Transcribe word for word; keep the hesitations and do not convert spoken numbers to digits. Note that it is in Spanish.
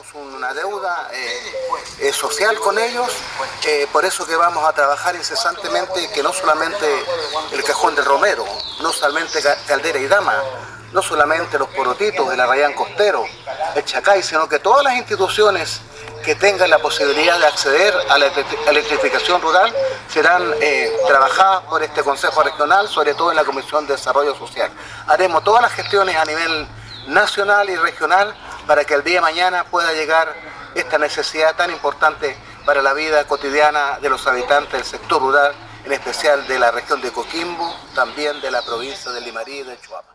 tenemos una deuda eh, eh, social con ellos, eh, por eso que vamos a trabajar incesantemente que no solamente el Cajón del Romero, no solamente Caldera y Dama, no solamente los Porotitos, el Arrayán Costero, el Chacay, sino que todas las instituciones que tengan la posibilidad de acceder a la electrificación rural serán eh, trabajadas por este Consejo Regional, sobre todo en la Comisión de Desarrollo Social. Haremos todas las gestiones a nivel nacional y regional para que el día de mañana pueda llegar esta necesidad tan importante para la vida cotidiana de los habitantes del sector rural, en especial de la región de Coquimbo, también de la provincia de Limarí y de Chuapa.